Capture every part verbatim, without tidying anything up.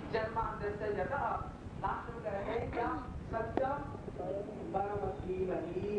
जन्माद्यस्य यतः लास्ट में कहते हैं क्या सत्यम परम धीमहि।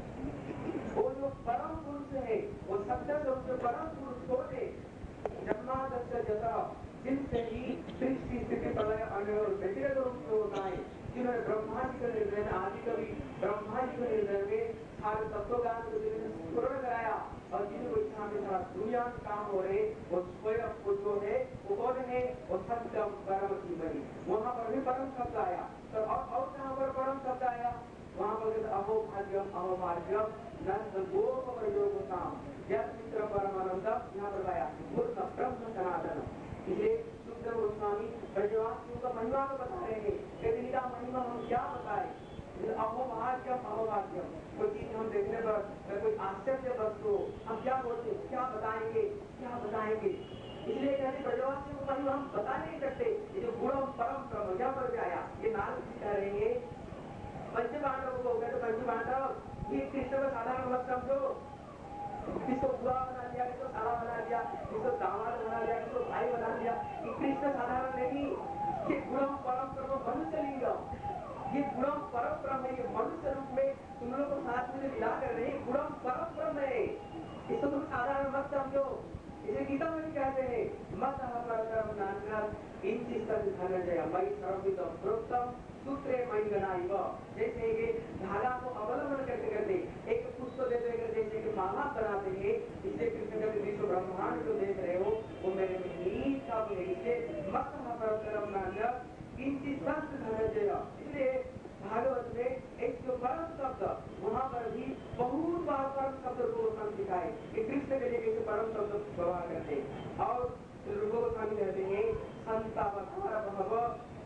वो जो परम पुरुष है वो सत्य स्वरूप जो परम पुरुष को थे जन्माद्यस्य यतः जिनसे ही सृष्टि स्थिति प्रलय अन्य और व्यक्तिगत रूप से होता है, जिन्होंने ब्रह्मा जी का निर्णय में आदि कवि ब्रह्मा जी के निर्णय में सारे तत्वज्ञान को जिन्होंने पूर्ण कराया और जिनको इच्छा में सारा दुनिया में काम हो रहे वो स्वयं वो जो है वो कौन है वो सत्यम परम धीमहि। वहां पर भी परम शब्द आया तो और और कहां पर परम शब्द आया वहां पर अहो भाग्यम अहो भाग्यम नंद गोप प्रयोगताम यह मित्र परमानंद यहाँ पर आया पूर्ण ब्रह्म सनातन। इसलिए सुखदेव गोस्वामी ब्रजवासियों का महिमा को बता रहे हैं कि इनका महिमा हम क्या बताएं। अहो भाग्यम अहो भाग्यम कोई चीज हम देखने पर कोई आश्चर्य वस्तु हम क्या बोलते क्या बताएंगे क्या बताएंगे। इसलिए कहते ब्रजवासियों को महिमा हम बता नहीं सकते। ये जो गुणम परम ब्रह्म यहाँ पर भी आया ये नाम कह रहे हैं पंच पांडवों को कहते पंच पांडव ये कृष्ण का साधारण मत समझो। किसको बुआ बना दिया किसको साला बना दिया किसको दामाद बना दिया किसको भाई बना दिया। ये कृष्ण साधारण नहीं ये गुणम परम ब्रह्म मनुष्य लिंगम ये गुणम परम ब्रह्म है। ये मनुष्य रूप में तुम लोग को साथ में मिला कर रहे गुणम परम ब्रह्म है। इसको तुम साधारण मत समझो। इसे गीता में भी कहते हैं मत परम नानक इंचित धनंजय मई सर्वविदम प्रोक्तम सूत्रे मई गणाइव। जैसे कि धागा को अवलंबन करते करते एक पुष्प देते करते जैसे कि माला बनाते हैं इसलिए कृष्ण का विश्व ब्रह्मांड जो देख रहे हो वो मेरे में नीच का है। मत परम नानक किंचित धनंजय। इसलिए भागवत में एक जो परम शब्द वहां पर भी बहुत बार परम शब्द रूप दिखाए कि कृष्ण के लिए कैसे परम शब्द व्यवहार करते और रूपोत्थान कहते हैं संतावतार भव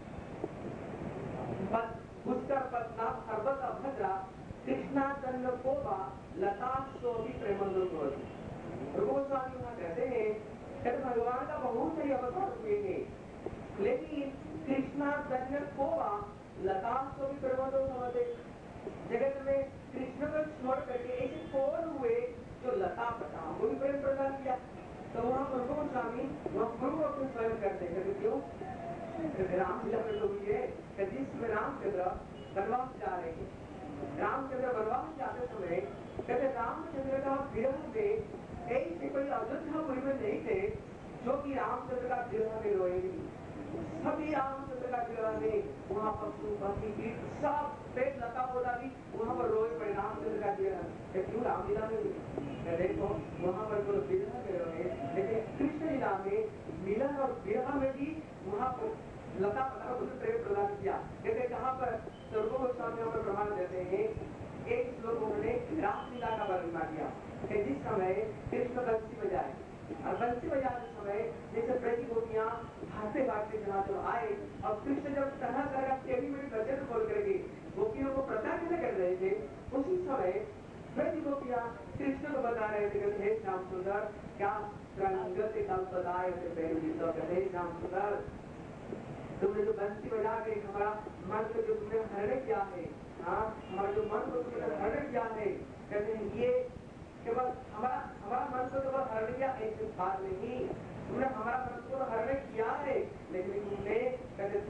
पुष्कर पद्मनाभ सर्वत भद्रा कृष्णा चंद्र कोबा लता सोभी प्रेमंदो रूपोत्थान वहां कहते हैं कि भगवान का बहुत सही अवतार हुए हैं लेकिन कृष्णा चंद्र कोबा लता सोभी प्रेमंदो समझे जगत में कृष्ण को छोड़ करके ऐसे कौन हुए जो लता पटा वो भी प्रेम प्रदान किया। तो वहाँ प्रभु स्वामी वह गुरु अपने स्वयं करते हैं क्यों रामलीला में तो हुई है जिसमें रामचंद्र वनवास जा रहे हैं। रामचंद्र वनवास जाते समय कहते रामचंद्र का विरह में ऐसे कोई अयोध्यापुरी में नहीं थे जो कि रामचंद्र का विरह में रोए। सभी रामचंद्र का विरह में वहाँ पशु पक्षी कीट सब पेट लता पौधा भी वहाँ पर रोए पड़े रामचंद्र का विरह। क्यों रामलीला में देखो वहाँ पर जो विरह में रोए लेकिन कृष्ण लीला में मिलन और विरह में भी वहाँ पर लता पता प्रेम प्रदान किया। कहते कहाँ पर सर्वो गोस्वामी पर प्रमाण देते हैं एक श्लोक उन्होंने रामलीला का वर्णन किया कि जिस समय कृष्ण बंसी बजाए और बंसी बजाते समय जैसे ब्रज गोपियां भागते भागते जहाँ जो आए और कृष्ण जब तरह तरह का टेढ़ी मेढ़ी वचन बोल करके गोपियों को प्रताड़ित कर रहे थे उसी समय ब्रज गोपियां कृष्ण को बता रहे थे कि हे श्याम सुंदर क्या रंगत कल्पदाय हे श्याम सुंदर तुमने जो बंसी बजा के हमारा मन को जो तुमने हरण किया है हाँ हमारा जो मन को तुमने हरण किया है कहते हैं ये केवल हमारा हमारा मन को केवल हरण किया ऐसी बात नहीं तुमने हमारा मन को हरण किया है लेकिन तुमने कहते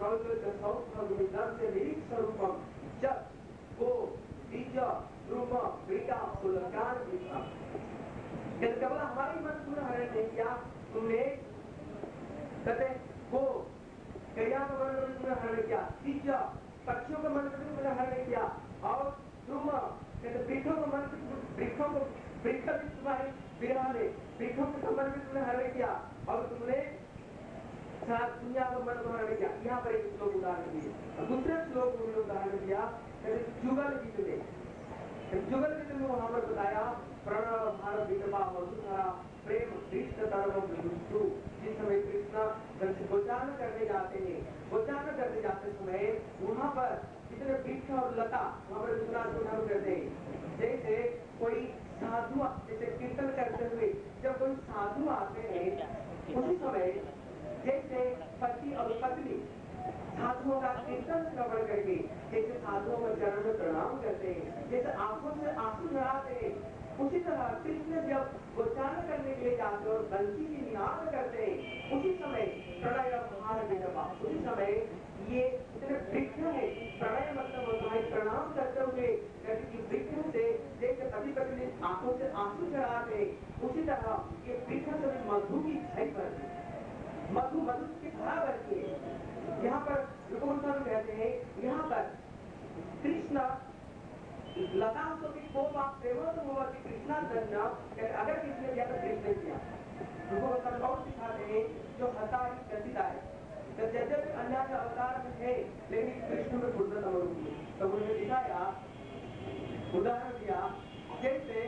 से निरीक्ष स्वरूपम जब को बीज रूप बेटा सुलगान केवल हमारे मन तुमने हरण नहीं किया तुमने कहते को क्रिया का मन तुमने हरण किया बीज पक्षियों का मन तुमने हरण किया और तुम कहते वृक्षों का मन वृक्षों को वृक्ष भी तुम्हारे विरह ने वृक्षों के संबंध में तुमने हरण किया और तुमने दुनिया का मन को हरण किया। यहाँ पर एक श्लोक उदाहरण दिए दूसरे श्लोक में उदाहरण दिया जुगल गीत में जुगल गीत में वहां पर बताया प्रणव भारत विधवा वसुधरा प्रेम कृष्ण तरव जिस समय कृष्ण गोचारण करने जाते हैं गोचारण करने जाते समय वहां पर जितने वृक्ष और लता वहां पर विश्वनाथ करते हैं जैसे कोई साधु जैसे कीर्तन करते हुए जब कोई साधु आते हैं उसी समय जैसे पति और पत्नी साधुओं का कीर्तन श्रवण करके जैसे साधुओं का चरण में प्रणाम करते हैं जैसे आंखों से आंसू झराते हैं उसी तरह कृष्ण जब गोचारण करने के लिए जाते और बंसी की निहार करते हैं उसी समय प्रणय भार विधवा उसी समय आंखों से आंसू चढ़ाते, उसी तरह ये पृथ्वी से भी मधु की छाई पड़ती, मधु मधु की धारा बहती है। यहाँ पर रुकोत्सव कहते हैं, यहाँ पर कृष्ण लता की को बात प्रेमों तो हुआ कि कृष्णा दंड अगर किसने किया तो कृष्ण किया। रुकोत्सव और सिखाते हैं जो हतारी गतिता है, तो यद्यपि अन्य के अवतार में है लेकिन कृष्ण में पूर्णतम रूप है। तो उन्होंने दिखाया, उदाहरण दिया, जैसे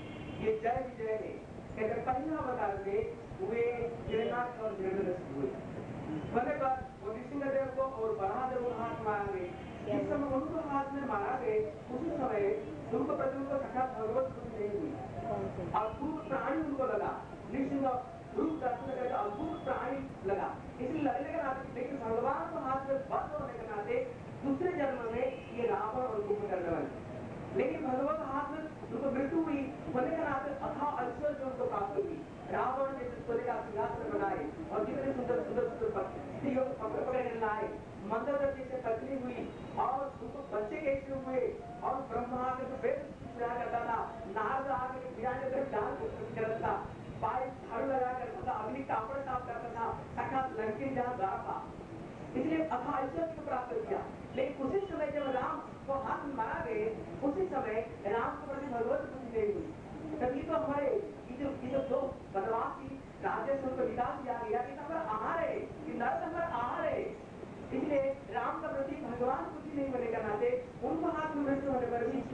ये जय विजय है, कहते पहले अवतार में वे हिरण्याक्ष और हिरण्यकशिपु हुए, होने पर वो नृसिंहदेव को और बलरामदेव को हाथ मारा गए। जिस समय उनको हाथ में मारा गए उसी समय उनको प्रति उनको साक्षात भगवत बुद्धि नहीं हुई, अद्भुत प्राणी उनको लगा, नृसिंह रूप दर्शन करके अद्भुत प्राणी लगा, इसलिए लगने के नाते, लेकिन भगवान को हाथ में बंद होने के नाते दूसरे जन्म में ये रावण और कुंभकर्ण बने, लेकिन भगवान हाथ में उनको मृत्यु हुई होने के नाते अथाह ऐश्वर्य उनको प्राप्त हुई। रावण ने सोने का सिंहासन बनाए और जितने सुंदर सुंदर सुंदर स्त्रियों को पकड़ पकड़ लाए, मंदर जैसे तकलीफ हुई और उनको बच्चे कैसे हुए, और ब्रह्मा के तो वेद सुना करता था, नारद आके बिराने पर डाल करता था, पाए झाड़ू लगा करता था, अग्नि कापड़ साफ करता था, साक्षात लंके जहाँ द्वार था, इसलिए अथाह ऐश्वर्य को प्राप्त किया। लेकिन उसी समय जब राम को हाथ मारा गए उसी समय राम को प्रति भगवत बुद्धि नहीं हुई। तभी तो हमारे ये जो ये जो दो बनवासी राजेश उनको विकास किया गया कि हमारा आहार है, कि नर हमारा आहार है, इसलिए राम का प्रति भगवान बुद्धि नहीं होने का नाते उनको हाथ में मृत्यु होने पर भी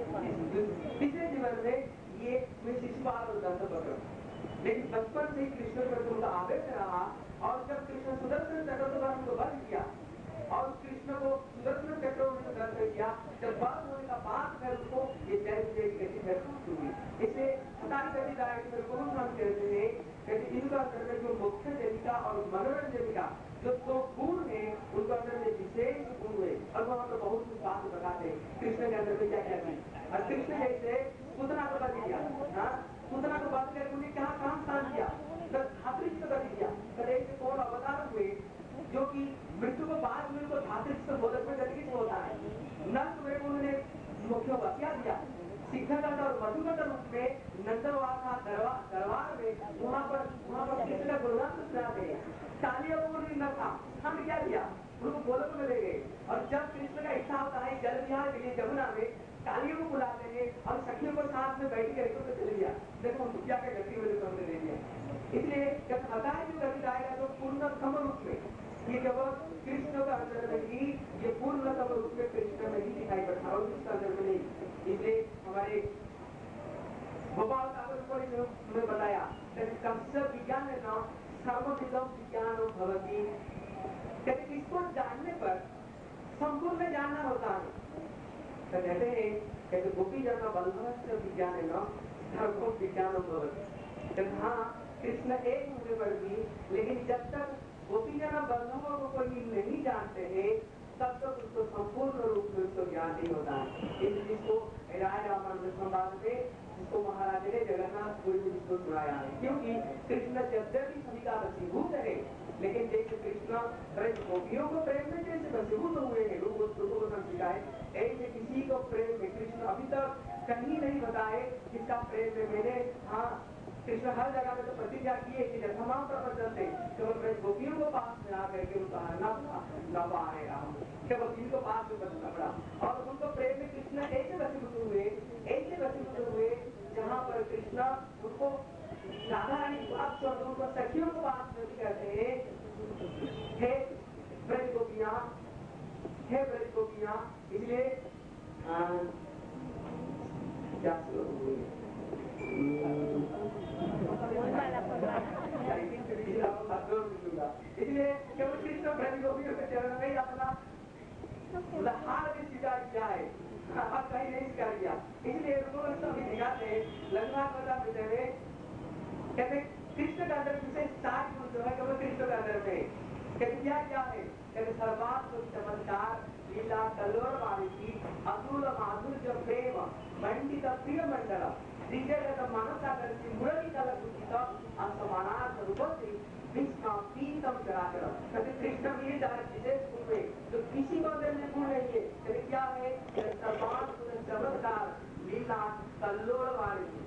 पिछले जीवन में ये शिशुपाल और दंत पकड़, लेकिन बचपन से कृष्ण पर उनका आवेश रहा, और जब कृष्ण सुदर्शन चक्र द्वारा उनको बंद किया और कृष्ण को सुदर्शन चक्र उन्होंने दर्शन किया, जब बंद होने का बाद फिर उनको ये जय विजय की गति फिर हुई। इसलिए हतारी गति दायक फिर को हम कहते हैं कि इनका अंदर में जो मुख्य देविका और मनोरंजन देविका जो दो गुण है उनके अंदर में विशेष गुण हुए, और वहाँ पर बहुत कुछ बात बताते हैं कृष्ण के अंदर में क्या क्या है। और कृष्ण जैसे पूतना को बता दिया, हाँ पूतना को बात करके उन्हें कहाँ कहाँ स्थान दिया, धात्री को बता दिया, कदे से कौन अवतार हुए जो कि मृत्यु को बाद में उनको धात्री से बोधक में गति होता है, नंद में उन्होंने मुख्य वसिया दिया, सिद्धगंध और मधुगंध रूप में नंदवार का दरबार दरबार में वहाँ पर वहाँ पर कृष्ण का गुणगान सुना गए, कालिया को न था, हम क्या किया उनको गोलक में ले गए, और जब कृष्ण का इच्छा होता है जल विहार के लिए जमुना में कालियों को बुलाते हैं और सखियों को साथ में बैठ कर तो चले गया, देखो हम क्या क्या गति में हमने ले लिया। इसलिए जब हताय जो गति आएगा तो पूर्णतम रूप में ये केवल कृष्ण का अंदर में ही, ये पूर्णतम रूप में कृष्ण में ही दिखाई पड़ता है और उसका अंदर में नहीं। इसलिए हमारे गोपाल ठाकुर ने बताया कस्य विज्ञान है ना सर्वविधम विज्ञान भवती, कहते इसको जानने पर संपूर्ण जानना होता है। तो कहते हैं कहते गोपी जन बल्लभ विज्ञान है ना सर्वम विज्ञान भवती, हाँ कृष्ण एक होने पर भी, लेकिन जब तक गोपी जन बल्लभों को कोई नहीं जानते हैं तब तक उसको संपूर्ण रूप में उसको ज्ञान नहीं होता है। इस चीज को राय रामानंद संवाद में जिसको महाराज ने जगन्नाथ पुरी में जिसको सुनाया है, क्योंकि कृष्ण यद्यपि सभी का वशीभूत है, लेकिन जैसे कृष्ण ब्रज गोपियों को प्रेम में जैसे वशीभूत हुए हैं रूप रूपों को समझा है, ऐसे किसी को प्रेम में कृष्ण अभी तक कहीं नहीं बताए किसका प्रेम में मैंने, हाँ कृष्ण हर जगह में तो प्रतिज्ञा की है कि जब तमाम प्रपंच थे केवल ब्रज गोपियों को पास में आकर के उनका हरना न पाएगा, केवल इनको पास में बचना पड़ा, और उनको प्रेम में कृष्ण ऐसे वशीभूत हुए ऐसे वशीभूत हुए जहाँ पर कृष्ण उनको राधा रानी बात छोड़ उनको सखियों को पास में कहते हैं, हे ब्रज गोपियां, हे ब्रज गोपियां, इसलिए क्या इसलिए केवल कृष्ण ब्रज गोपियों के चरण में ही अपना हार भी स्वीकार किया है, कहीं नहीं स्वीकार किया। इसलिए दिखाते लंका कथा में कहते कृष्ण का अंदर विशेष चार गुण जो है केवल कृष्ण का अंदर में कहते क्या क्या है, कहते सर्वात्म चमत्कार लीला कल्लोर वाली की अतुल माधुर्य प्रेम मंडित प्रिय मंडल दिग्गज मानसागर की मुरली कला कुचित असमानार्थ रूपसी विष्णु पीतम चराचर, कहते कृष्ण भी चार विशेष गुण है तो किसी को अंदर में गुण नहीं है, कहते क्या है सर्वात्म चमत्कार लीला कल्लोर वाली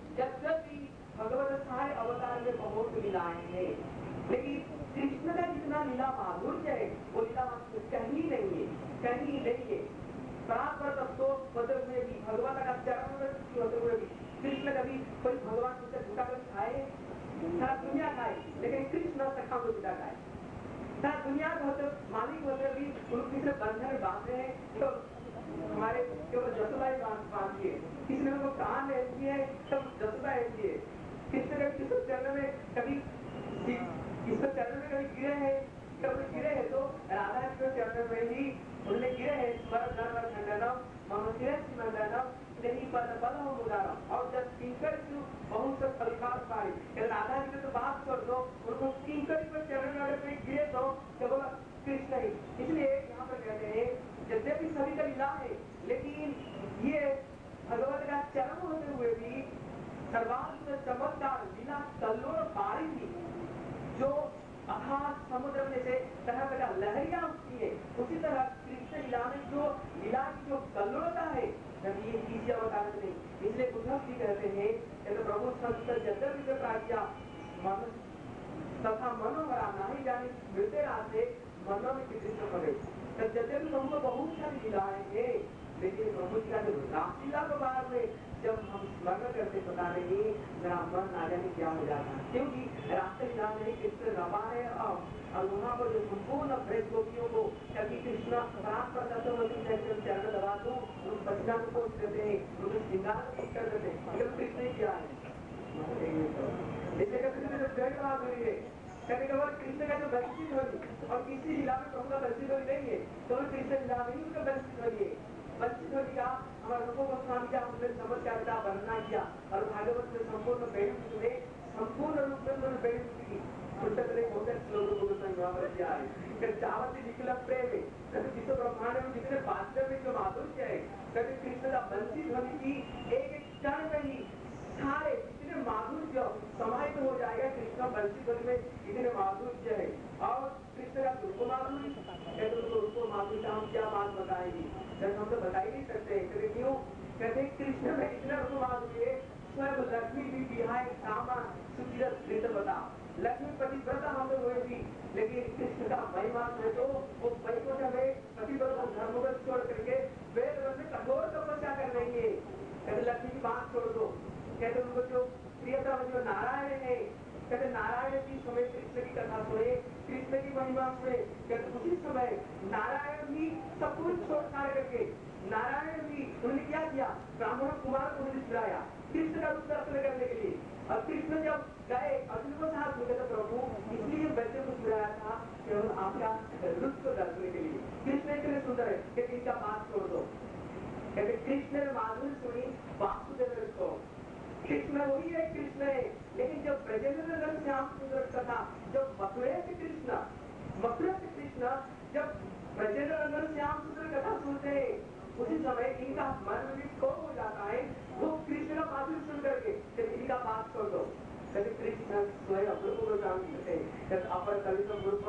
यद्यपि भगवत सारे अवतार में बहुत लीलाएं हैं, लेकिन कृष्ण का जितना लीला माधुर्य है वो लीला माधुर्य कहीं नहीं है, कहीं नहीं है। परात्पर तत्व होते हुए भी, भगवान का चरण में होते हुए भी कृष्ण कभी कोई भगवान से झूठा कभी खाए, सारा दुनिया खाए, लेकिन कृष्ण सखा को झूठा खाए। सारा दुनिया के होते मालिक होते भी उनके से बंधन बांधे हैं, तो हमारे केवल जसुदाई बांधी है, किसी ने उनको कान ऐसी है तब जसुदा ऐसी है। किसने कभी किस चरण में कभी किस चरण में कभी गिरे हैं, कभी गिरे हैं तो राधा के चरण में ही उन्होंने गिरे हैं। स्मरण धर्म खंडनम मनुष्य मंडनम नहीं पद पद हो उदाहरण, और जब किंकर बहुत से फलकार पाई राधा जी ने तो बात कर दो, उनको किंकर पर चरण में गिरे तो केवल कृष्ण ही। इसलिए यहाँ पर कहते हैं यद्यपि सभी का लीला है, लेकिन ये भगवत का चरण होते हुए भी सर्वात्म चमत्कार लीला कल्लोल बारी थी, जो अथाह समुद्र में से तरह तरह लहरियां उठती है, उसी तरह कृष्ण लीला में जो लीला की जो कल्लोलता है ये किसी अवतार में नहीं। इसलिए उद्धव जी कहते हैं कि प्रभु संत यद्यपि प्राज्ञा तथा मनोहरा नहीं जाने मिलते रास्ते मनो में कृष्ण पड़े। यद्यपि प्रभु को बहुत सारी लीलाएं हैं, लेकिन प्रभु जी का जो रासलीला के बारे में जब हम स्मरण करते पता नहीं मेरा मन ना जाने क्या हो जाता है, क्योंकि रासलीला में कृष्ण रवा है और वहाँ पर जो संपूर्ण ब्रज गोपियों को कभी कृष्ण प्राप्त करते होते चरण दबा दो, उन पसीना को पोष करते हैं, उनको श्रृंगार कर देते हैं, लेकिन कृष्ण ने किया है। इसलिए कृष्ण जो जय बात हुई है, कभी कभार कृष्ण का जो बंसी ध्वनि और किसी लीला में प्रभु का बंसी ध्वनि नहीं है, तो कृष्ण लीला में ही उनका बंसी ध्वनि है। बंसी ध्वनि का हमारे रूपों को स्वामी का हमने चमत्कार वर्णना किया, और भागवत में संपूर्ण बेड़ू में संपूर्ण रूप में उन्होंने बेड़ू की पुस्तक ने बहुत श्लोकों को संग्रह किया है। चावती निकला प्रेम है, कभी विश्व ब्रह्मांड में जितने पात्र में जो माधुर्य है, कभी कृष्ण का बंसी ध्वनि की एक एक क्षण में ही सारे इतने माधुर्य समाहित हो जाएगा। कृष्ण बंसी ध्वनि में इतने माधुर्य है, और कृष्ण का रूप माधुर्य रूप माधुर्य हम क्या बात बताएंगे, जब हम तो बता ही नहीं सकते। क्यों कहते कृष्ण में इतना रूप माधुर्य, स्वयं लक्ष्मी भी बिहाय कामा सुचिर बता, लक्ष्मी पतिव्रता हम लोग हुए थी, लेकिन कृष्ण का महिमा है तो वो वैकुंठ में पतिव्रता धर्म को छोड़ करके वेद में कठोर तपस्या कर रही है। कहते लक्ष्मी की बात छोड़ दो, कहते उनको जो प्रियतम जो नारायण है, कहते नारायण की समय कृष्ण की कथा सुने, कृष्ण की महिमा सुने, कहते उसी समय नारायण भी सब कुछ छोड़ छाड़ करके नारायण भी उन्होंने क्या किया, ब्राह्मण कुमार को उन्होंने चुराया कृष्ण का रूप दर्शन करने के लिए। और कृष्ण जब गए अर्जुन को साथ में कहते प्रभु इसलिए बच्चे को चुराया था केवल आपका रूप को दर्शन के लिए। कृष्ण इतने सुंदर है कि इनका बात छोड़ दो, कहते कृष्ण ने माधुर्य सुनी वासुदेव को, कृष्ण वही है कृष्ण है। लेकिन जब ब्रजेंद्र श्याम सुंदर कथा, जब मथुरा से कृष्ण मथुरा से कृष्ण जब ब्रजेंद्र श्याम सुंदर कथा सुनते हैं, उसी समय इनका मन भी खो हो जाता है, वो कृष्ण का माधुर्य सुन करके इनका बात छोड़ दो। कभी कृष्ण स्वयं रूप को जानते हैं, अपर कविता रूप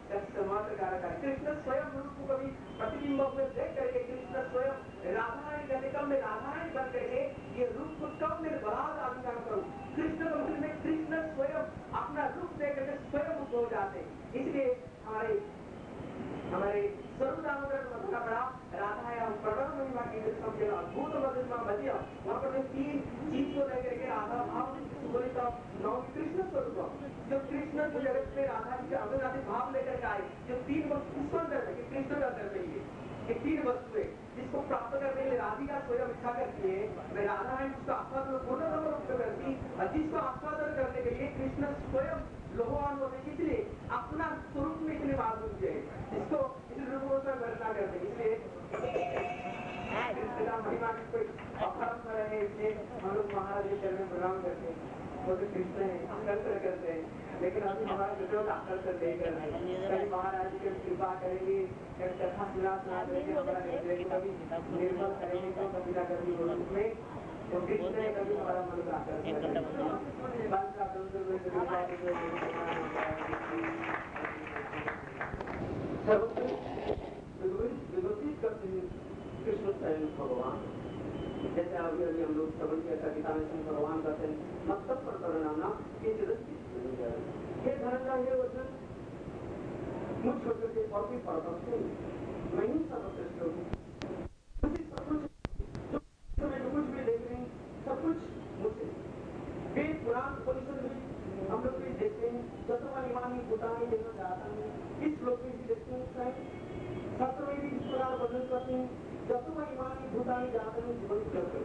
कृष्ण स्वयं रूप को कभी प्रतिबिंब में देख करके कृष्ण स्वयं राधारानी कहते कब मैं राधारानी बन करके ये रूप को कब मैं बराबर आविष्कार करूं। कृष्ण को में कृष्ण स्वयं अपना रूप देख करके स्वयं मुक्त हो जाते हैं। इसलिए हमारे हमारे स्वरूप दामोदर मथुरा बड़ा राधा या प्रणव महिमा की सबसे अद्भुत मधुरमा बजिया, वहाँ पर तीन चीज को लेकर के राधा भाव सुबोधित नौ कृष्ण स्वरूप, जो कृष्ण को जगत में राधा जी के अभिनाशी भाव लेकर के आए, जो तीन वस्तु किसको अंदर है, कृष्ण के अंदर में ये तीन वस्तु है, जिसको प्राप्त करने के लिए राधिका स्वयं इच्छा करती है, मैं राधा है जिसको आस्वादन पूर्ण रूप से करती, और जिसको आस्वादन करने के लिए कृष्ण स्वयं लोहान होते, इसलिए अपना स्वरूप में इतने माधुर्य है, इसको इस रूपों से वर्णना करते। इसलिए कृष्ण का महिमा की कोई अपहरण कर रहे, इसलिए हम लोग महाराज के चरण में प्रणाम करते हैं, वो तो कृष्ण है आकर्षण करते हैं, लेकिन अभी हमारा विरोध आकर्षण नहीं कर रहे हैं। कभी महाराज की कृपा करेंगे, कभी कथा सुना सुना करेंगे, हमारा हृदय को कभी निर्मल करेंगे, तो कभी ना कभी रूप में तो कृष्ण ने कभी हमारा मन का आकर्षण विभूषित करते हैं कृष्ण स्वयं भगवान। जैसे अभी अभी हम लोग श्रवण किया था गीता में शंकर भगवान कहते हैं मतलब पर करना कि हे धनंजय हे वचन मुझ छोड़ करके और कोई परपक्ष नहीं, मैं ही सर्वश्रेष्ठ हूँ। सब कुछ जो कुछ भी देख रहे हैं सब कुछ मुझसे। वेद पुराण उपनिषद भी हम लोग भी देखते हैं चतुर्मानी भूतानी देना चाहता है। इस श्लोक में भी देखते हैं शास्त्र में भी इस प्रकार वर्णन करते हैं चतुर्मानी भूतानी जाते हैं जीवन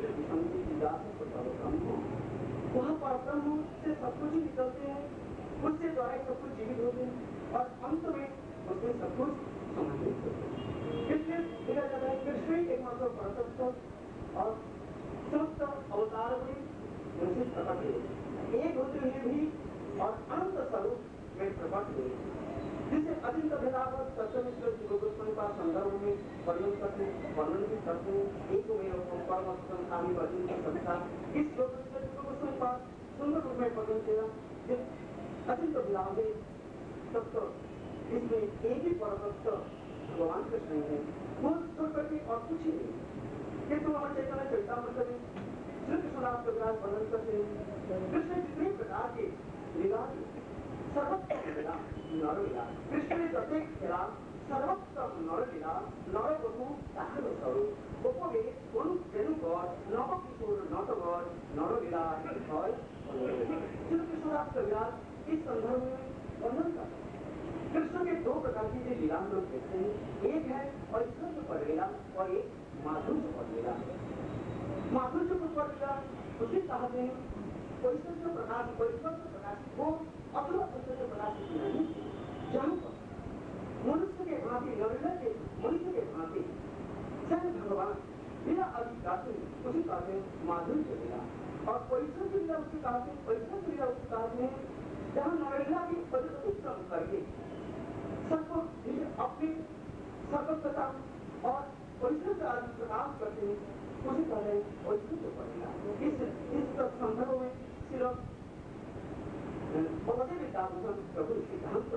वहाँ पर ब्रह्म से सब कुछ ही निकलते हैं, उससे द्वारा सब कुछ जीवित होते हैं और अंत में उसमें सब कुछ समाहित होते हैं। इसलिए देखा जाता है कृष्ण ही एकमात्र परतत्व और समस्त अवतार में उनसे प्रकट हुए, एक होते हुए भी और अनंत स्वरूप में प्रकट हुए, जिसे अचिंत भेदावत सत्यमिश्र जी गोस्वामी पास संदर्भ में वर्णन करते हैं, वर्णन भी करते हैं। एक मेरा परम स्वामी वर्णन की संख्या इस श्लोक में गोस्वामी पास सुंदर रूप में वर्णन किया। अचिंत भेदावे तत्व इसमें एक ही परतत्व भगवान कृष्ण है, वो छोड़ करके और कुछ ही नहीं। ये तो हमारे चैतन्य चरितामृत में श्री कृष्णदास कविराज वर्णन करते हैं कृष्ण जितने प्रकार के लीला सर्वोत्तम लीला नर लीला, कृष्ण ने प्रत्येक लीला सर्वोत्तम नर लीला नर बधु ताहार स्वरूप उपवे অনু বেণুকর নব কিশোর নটবর नरलीला হয়। श्री कृष्णदास कविराज इस संदर्भ में वर्णन करते हैं कृष्ण के दो प्रकार की जो लीला हम लोग देखते हैं, एक है ऐश्वर्य पर लीला और एक माधुर्य पर लीला। माधुर्य पर लीला उसे कहते हैं ऐश्वर्य प्रकाश ऐश्वर्य प्रकाश वो अथवा ऐश्वर्य प्रकाश नहीं, जहाँ पर मनुष्य के भांति नरेला के मनुष्य के भांति स्वयं भगवान लीला अभी गाते हैं उसे कहते हैं माधुर्य लीला। और ऐश्वर्य लीला उसे कहते हैं ऐश्वर्य लीला उसे कहते हैं जहाँ नरेला की परिश्रम करके सबको अपनी सर्वोत्तता और ऐश्वर्य आदि प्रकाश करते हैं उसे कहते हैं ऐश्वर्य पड़ेगा। इस इस संदर्भ में सिर्फ बहुत ही विद्याभूषण प्रभु सिद्धांत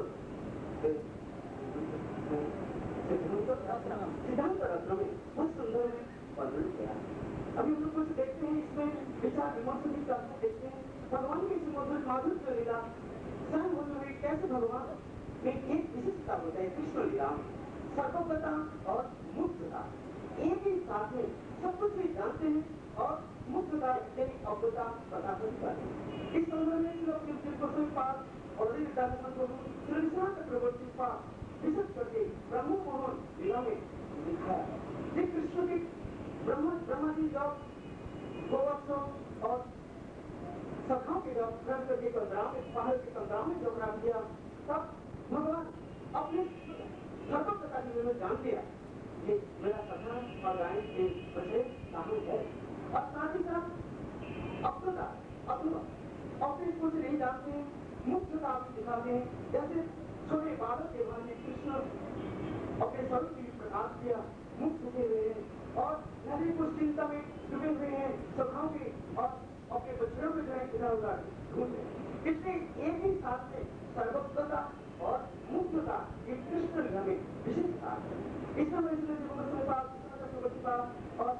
सिद्धांत रत्न में बहुत सुंदर में वर्णन किया। अभी हम लोग कुछ देखते हैं इसमें विचार विमर्श भी करते देखते हैं भगवान की मधुर माधुर्य लीला स्वयं होते हुए कैसे भगवान में एक विशिष्टता होता है। कृष्ण लीला सर्वोपता और मुक्तता एक ही साथ में सब कुछ भी जानते हैं और मुक्तता यानी अवता प्रकाशन करते हैं। इस संदर्भ में श्री पास और कृष्णा चक्रवर्ती पास विशेष करके ब्रह्म मोहन लीला में दिखाया ये कृष्ण के ब्रह्म ब्रह्मा जी जब गोवर्षों और सखाओं के जब ग्रंथ के कंदरा में पहाड़ के कंदरा में जब रख दिया तब भगवान अपने सर्वोत्तता जी में जान लिया ये मेरा सखा और गाय के बच्चे कहाँ है और साथ ही साथ अपनता अपना अपने कुछ नहीं जानते हैं मुक्तता भी दिखाते हैं। जैसे छोटे बालक के भांति कृष्ण अपने स्वरूप की प्रकाश किया मुक्त हुए हैं और नदी कुछ चिंता में डूबे हुए हैं सखाओं के और अपने बच्चों में जो है इधर उधर ढूंढ रहे। इसलिए एक ही साथ में सर्वोत्तता और मुक्तता ये कृष्ण लीला में विशिष्टता है। इस समय इसलिए जीवन पास और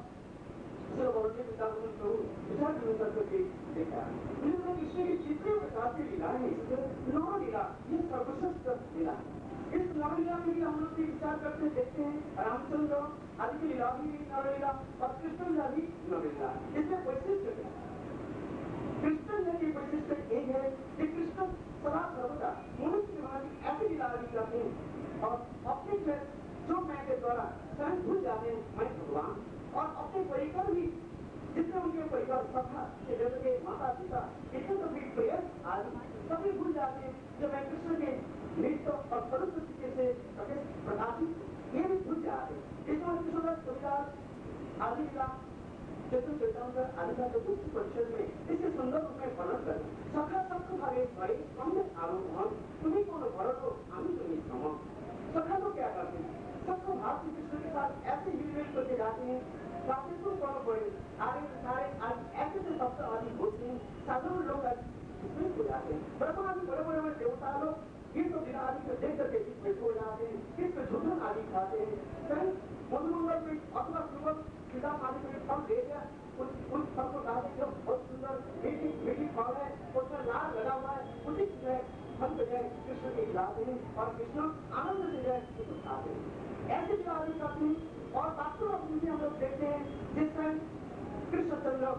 विचार करके देखा कृष्ण की जितने प्रकार की लीला है नौ लीला ये सर्वश्रेष्ठ लीला। इस नवलीला में भी हम लोग विचार करते देखते हैं रामचंद्र आदि की लीला भी नवलीला और कृष्ण लीला भी नवलीला। इसमें वैशिष्ट कृष्ण लीला की वैशिष्ट एक है कि कृष्ण सदा सर्वदा मनुष्य की ऐसी लीला करते हैं और अपने जो मैं के द्वारा स्वयं भूल जाते हैं मैं भगवान और अपने परिकर भी जितने उनके परिवार सखा जैसे के माता पिता इतने तो भी प्रिय आदि सभी भूल जाते हैं जब मैं कृष्ण के नृत्य और स्वरूप से प्रकाशित ये भी भूल जाते हैं। इसमें कृष्णदास कविराज आदि का चतुर्थ चैतन्य आदि का चतुर्थ परिषद में इसके सुंदर रूप में वर्णन कर सखा सबको भागे बड़े कम आरोप तुम्हें कौन भरो तो हम तुम्हें सम सखा तो क्या करते हैं सबको भाव श्री कृष्ण के साथ ऐसे हिलमेल करके जाते हैं काफी तो कौन पड़े आगे सारे आज ऐसे से शब्द आदि होते हैं साधारण लोग इसमें हो जाते हैं ब्रह्मा आदि बड़े बड़े बड़े देवता लोग ये तो बिना आदि को देख करके इसमें हो जाते हैं इसमें झूठन आदि खाते हैं कहीं मधुमंगल में अथवा सुबह सीधा आदि को फल दे दिया उस उस फल को कहा जो बहुत सुंदर मीठी मीठी फल है, उसमें लाल लगा हुआ है, उसी जो है फल को जो है कृष्ण के खिलाते हैं और कृष्ण आनंद से जो है उसको खाते हैं। ऐसे भी आदमी करते हैं और वास्तव में हम लोग देखते हैं जिस टाइम कृष्णचंद्र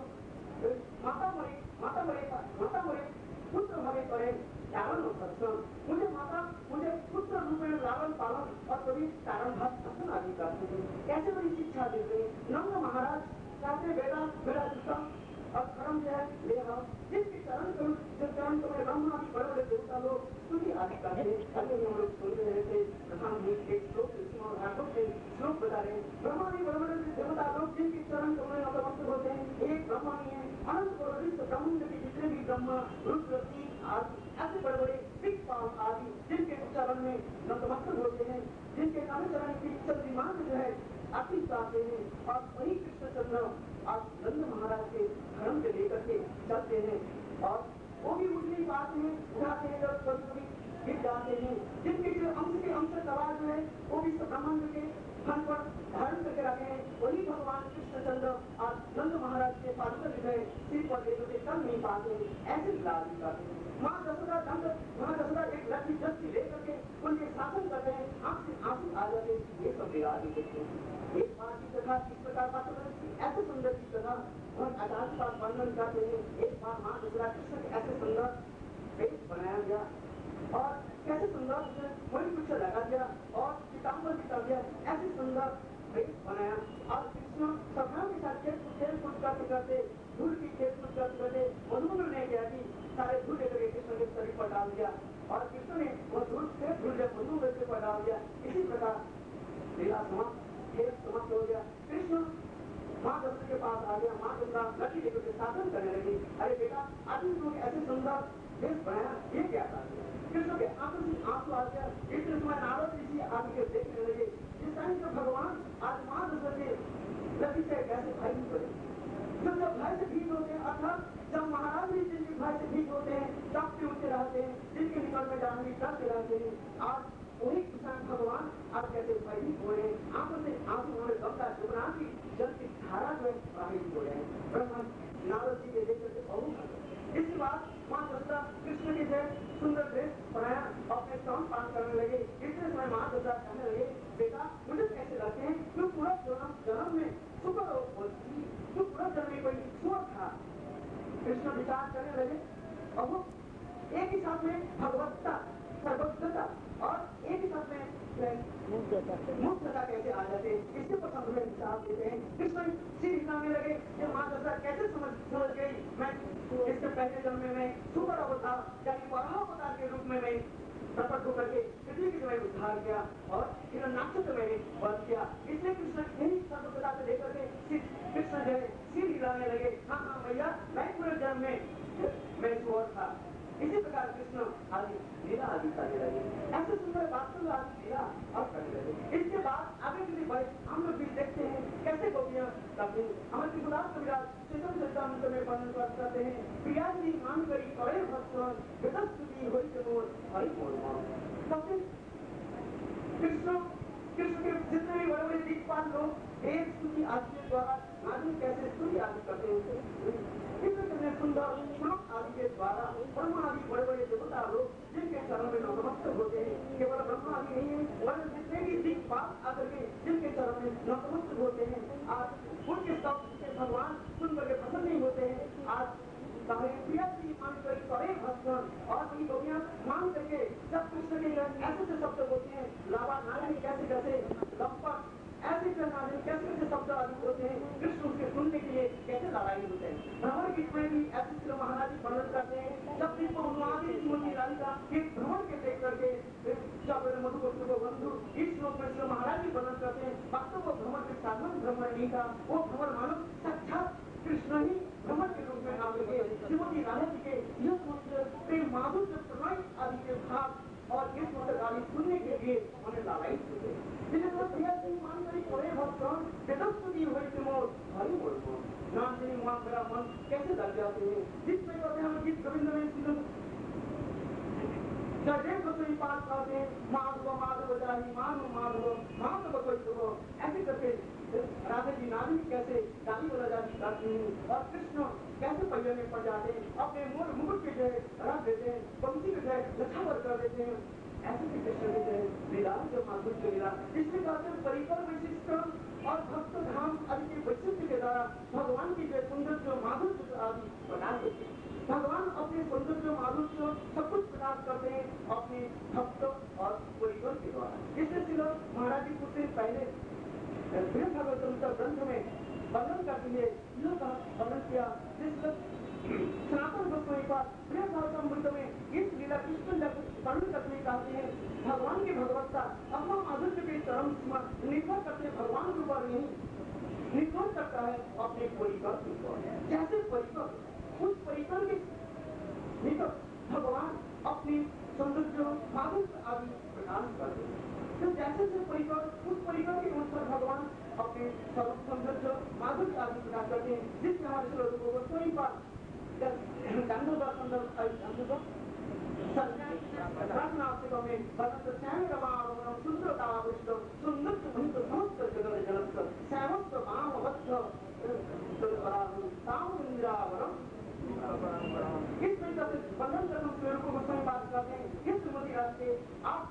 माता मरे माता मरे माता मरे पुत्र भरे करे लालन और सत्संग, मुझे माता मुझे पुत्र रूप में लालन पालन और कभी कारण भाग शासन आदि करते हैं। ऐसे बड़ी शिक्षा देते हैं। नंद महाराज कहते बेटा मेरा जूता और धर्म जो है ले आओ, जिसके चरण को जो चरण को ब्रह्मा आदि बड़े बड़े देवता लोग स्तुति आदि करते हैं। कल हम लोग सुन रहे थे प्रधान जी एक श्लोक और भागवत से श्लोक बता रहे हैं। ब्रह्मा आदि बड़े बड़े देवता लोग जिनके चरण को नतमस्तक होते हैं, एक ब्रह्मा ही है, अनंत बड़े ब्रह्मांड के जितने भी ब्रह्मा रुद्र आदि ऐसे बड़े बड़े दिक्पाल आदि जिनके चरण में नतमस्तक होते हैं, जिनके नाम चरण की चंद्रिमान जो है अति चाहते हैं और वही कृष्णचंद्र आज नंद महाराज के धर्म से लेकर के चलते हैं और वो भी उठनी बात है उठाते हैं और कभी कभी गिर जाते हैं, जिनके जो अंश के अंश सवाल जो है वो भी ब्रह्मांड के फल पर धारण करके रखे हैं, वही भगवान कृष्णचंद्र आज नंद महाराज के पार्षद जो है सिर पर लेकर चल नहीं पाते, ऐसे लाल दिखाते हैं। माँ दशरथा दंड माँ दशरथा एक लड़की दस्ती लेकर के उनके शासन करते हैं, आंख से आंसू आ जाते हैं, ये सब विराट देखते हैं। एक बार की कथा इस प्रकार बात ऐसे सुंदर की कथा और आजाद का वर्णन करते हैं। एक बार माँ दशरथा कृष्ण के ऐसे सुंदर वेश बनाया गया और कैसे सुंदर मणिपुर से लगा दिया और पीताम्बर भी कर दिया, ऐसे सुंदर वेश बनाया और कृष्ण सभाओं के साथ खेल खेल कूद करते करते धूल की खेल कूद करते करते मधुमन ने क्या कि सारे धूल लेकर कृष्ण के शरीर पर डाल दिया और कृष्ण ने वो धूल से धूल मधुमन के पर डाल दिया। इसी प्रकार लीला समाप्त, खेल समाप्त हो गया। कृष्ण माँ दशरथ के पास आ गया, माँ दशरथ लड़की लेकर के शासन करने लगी। अरे बेटा आदमी लोग ऐसे सुंदर देश बनाया, ये क्या था? कृष्ण के आंखों से आंसू आ गया। इस समय नारद ऋषि आगे देखने लगे, जिस टाइम जो भगवान आज माँ दशरथ के लड़की से कैसे भाई नहीं बने, जब जब भाई से भीत होते हैं, अर्थात जब महाराज भी जिनके भाई से भीत होते हैं, तब भी उठते रहते हैं, जिनके निकल में जाने की करते रहते हैं, आज वही किसान भगवान आज कैसे भयभीत हो रहे हैं, आंखों से आंसू उन्होंने गंगा जमुना की जल की धारा जो है प्रवाहित हो रहे हैं। ब्रह्मा नारद जी के देखकर के बहुत इसके बाद माँ दशरथा कृष्ण के जय सुंदर ड्रेस बनाया अपने स्तन पान करने लगे। इतने समय माँ दशरथा कहने लगे बेटा मुझे कैसे लगते हैं, तू पूरा जन्म जन्म में सुपर तू पूरा जन्म में कोई सुअर था। कृष्ण विचार करने लगे और वो एक ही साथ में भगवत्ता सर्वोत्तता और एक ही साथ में मुक्तता कैसे आ जाते हैं, इसके ऊपर हम हमें विचार देते हैं। कृष्ण सिर हिलाने लगे, ये माँ दशरथा कैसे समझ समझ गई मैं इसके पहले जन्म में मैं सुपर अवतार यानी वराह अवतार के रूप में मैं प्रकट होकर के पृथ्वी की समय उद्धार किया और हिरण्याक्ष से मैंने वध किया। इसलिए कृष्ण यही सर्वोत्तता से लेकर के कृष्ण जो है सिर हिलाने लगे, हाँ हाँ भैया मैं पूरे जन्म में मैं सुअर था। इसी प्रकार कृष्ण आदि लीला आदि करने लगे, ऐसे सुंदर वास्तव आदि लीला अब करने लगे। इसके बाद आगे के बढ़े हम लोग भी देखते हैं कैसे गोपियां करते हैं। हमारे त्रिपुरार कविराज चेतन चरितामृत में वर्णन करते हैं, प्रिया जी मान करी करे भक्तन वेदस्तुति होई के मोर हरि मोर मान। कृष्ण कृष्ण के जितने भी बड़े बड़े दिक्पाल लोग वेद स्तुति आदि के द्वारा आदमी कैसे स्तुति आदि करते हैं, कितने सुंदर श्लोक आदि के द्वारा ब्रह्मा आदि बड़े बड़े देवता लोग जिनके चरण में नतमस्तक होते हैं, केवल ब्रह्मा आदि नहीं है वरन जितने भी दिक्पाल आकर के जिनके चरण में नतमस्तक होते हैं, आज उनके सब भगवान सुन करके प्रसन्न नहीं होते हैं। आज प्रिया जी मान कर करे भक्तन और वही गोपियां मान करके जब कृष्ण के ऐसे से शब्द होते हैं, लावा नारायण कैसे कैसे लंपट ऐसे नारायण कैसे कैसे शब्द आदि होते हैं, कृष्ण उसके सुनने के लिए कैसे लड़ाई होते हैं। भ्रमण गीत में भी ऐसे श्री महाराज जी वर्णन करते हैं, जब भी श्रीमती राधिका के भ्रमण के देख करके जब मधुपुत्र को बंधु इस श्लोक में श्री महाराज जी वर्णन करते हैं, वास्तव वो भ्रमण के साधन भ्रमण नहीं था, वो भ्रमण मानव साक्षात कृष्ण ही भ्रमण के रूप में नाम लगे। श्रीमती राधा जी के यह मंत्र प्रेम माधुर्य प्रणय आदि के भाव और इस मंत्र गाली सुनने के लिए उन्हें लालायित हुए। प्रिया जी मान करी करे भक्तन वेदस्तुति होई के मोर हरि मोर मान। नाम से वहां मेरा मन कैसे लग जाते हैं, जिस में कहते हैं हम गीत गोविंद में जब पाठ करते हैं माधव माधव जाही माधव माधव माधव कोई तो ऐसे करके राधा जी नारी कैसे गाली बोला जाती करती हैं और कृष्ण कैसे पहिए में पड़ जाते हैं, अपने मोर मुकुट के जो है रख देते हैं, पंक्ति के जो है लछावर कर देते हैं। ऐसे भी कृष्ण के जो है लीला जो माधुर्य लीला इसमें कहते हैं परिकर विशिष्ट और भक्त धाम आदि के वैशिष्ट के द्वारा भगवान की जो सुंदर जो माधुर्य आदि प्रदान करते हैं। भगवान अपने सुंदर जो माधुर्य सब कुछ प्रदान करते हैं अपने भक्त और परिकर के द्वारा। इसलिए श्री महाराज जी कुछ दिन पहले प्रिय भागवत ग्रंथ में वर्णन करते हुए यह वर्णन किया जिस सनातन गोस्वामी का प्रिय भागवत में इस लीला कृष्ण जब वर्णन करते कहते हैं भगवान की भगवत्ता अपना माधुर्य के चरम सीमा निर्भर करते भगवान के ऊपर नहीं, निर्भर करता है अपने परिकर के ऊपर। जैसे परिकर उस परिकर के निकट भगवान अपनी सौंदर्य माधुर्य आदि प्रदान करते हैं। तो जैसे से परिकर उस परिकर के अनुसार भगवान अपने सौंदर्य माधुर्य आदि प्रदान करते हैं। जिसमें हमारे गोस्वामी पर प्रार्थनास्तिकों में भगवत श्याम रमावरण सुंदरता विष्णु सुंदर सुंदर समस्त जगत जनक श्यामस्त मामवत्थ तामिंद्रावरम। इसमें जब बंधन कर्म स्वरूप गोस्वामी बात करते हैं ये श्रीमती रास्ते आप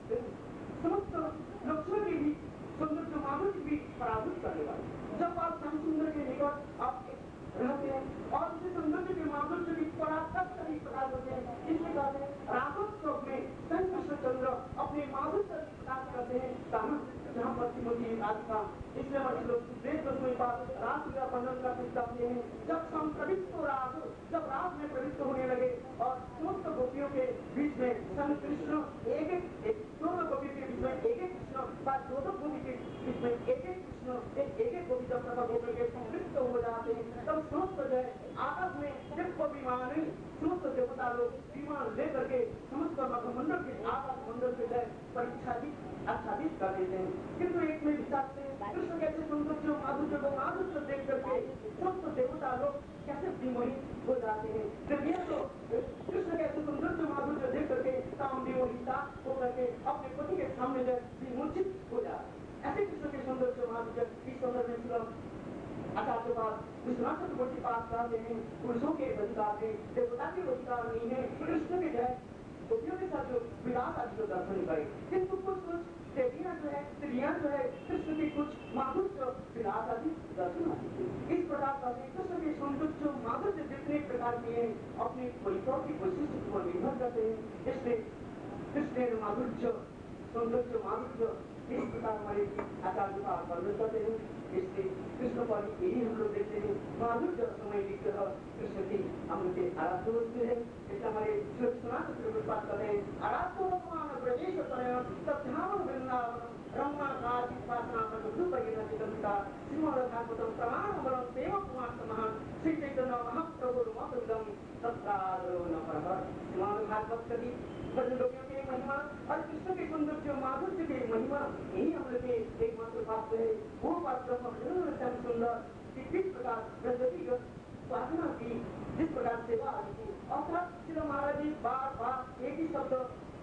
समस्त लक्ष्मण की भी सौंदर्य माधुर्य भी पराभूत करने वाले। जब आप श्याम सुंदर के निकट आप रहते हैं और उसे सौंदर्य के माधुर्य की पराकाष्ठा भी प्रदान करते हैं। इसमें कहते हैं राघव चौक में संत कृष्णचंद्र अपने माधुर्य प्रदान करते हैं कहाँ जहाँ पर श्रीमती राधिका। इसलिए हमारे लोग देश गोस्वामी पास रास का वर्णन करते कहते हैं जब हम प्रविष्ट हो रास जब रास में प्रविष्ट होने लगे और समस्त गोपियों के बीच में संत कृष्ण एक एक दोनों गोपियों के बीच में एक एक कृष्ण बाद दो दो गोपी के बीच में एक एक कृष्ण एक एक गोपी जब प्रभा गोपियों के संतृप्त हो जाते हैं तब समस्त जो है आकाश में जब को विमान समस्त देवता लोग विमान लेकर के समस्त मंडल के आकाश मंडल से परीक्षादित आच्छादित कर देते हैं। किंतु एक में विचारते हैं कृष्ण कैसे सौंदर्य माधुर्य को माधुर्य देख करके समस्त देवता लोग कैसे विमोहित हो जाते हैं। जब ये तो कृष्ण कैसे सौंदर्य माधुर्य देख करके काम विमोहिता होकर के अपने पति के सामने जो विमोचित हो जाते हैं। ऐसे कृष्ण के सौंदर्य माधुर्य इस सौंदर्य में आचार्य पास विश्वनाथ चतुर्थी पास कहते हैं पुरुषों के अधिकार है देवता के अधिकार नहीं है। कृष्ण के जो है गोपियों के साथ जो विलास आदि को दर्शन करे किंतु कुछ कुछ देवियां जो है स्त्रियां जो है कृष्ण के कुछ माधुर्य विलास आदि दर्शन आदि इस प्रकार का कृष्ण के सौंदर्य माधुर्य जितने प्रकार के हैं अपने परिकर की वैशिष्ट पर निर्भर करते हैं। इसलिए कृष्ण माधुर्य सौंदर्य माधुर्य इस प्रकार हमारे आचार्य का वर्णन करते हैं। इसलिए कृष्ण पर यही हम लोग देखते हैं माधुर्य समय विग्रह कृष्ण की अमृत आराध्य वस्तु है। इसलिए हमारे विश्वनाथ बात करते हैं आराध्य भगवान ब्रजेश तद्धाम वृंदावन ब्रह्मा काशिपासना प्रभुता श्रीमद् भागवतम प्रमाण बलम सेवक कुमार महान श्री चैतन्य महाप्रभु मतम तत्कारो न परः। श्रीमद् भागवत कभी भजनों के महिमा और कृष्ण के सौंदर्य माधुर्य की महिमा यही हम लोग के एकमात्र बात है। वो बात श्याम सुंदर किस प्रकार प्रगति साधना की जिस प्रकार सेवा आदि की अर्थात श्री महाराज जी बार बार एक ही शब्द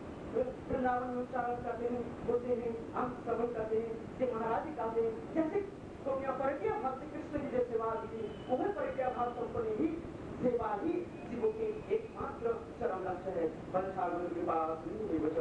वृंदावन में उच्चारण करते हैं बोलते हैं हम श्रवण करते हैं कि महाराज जी कहते हैं जैसे परिक्रिया भाव से कृष्ण की जो सेवा आदि थी वह परिक्रिया भाव संपन्न ही सेवा ही जीवों के एकमात्र चरम लक्ष्य है। बंशागुरु के पास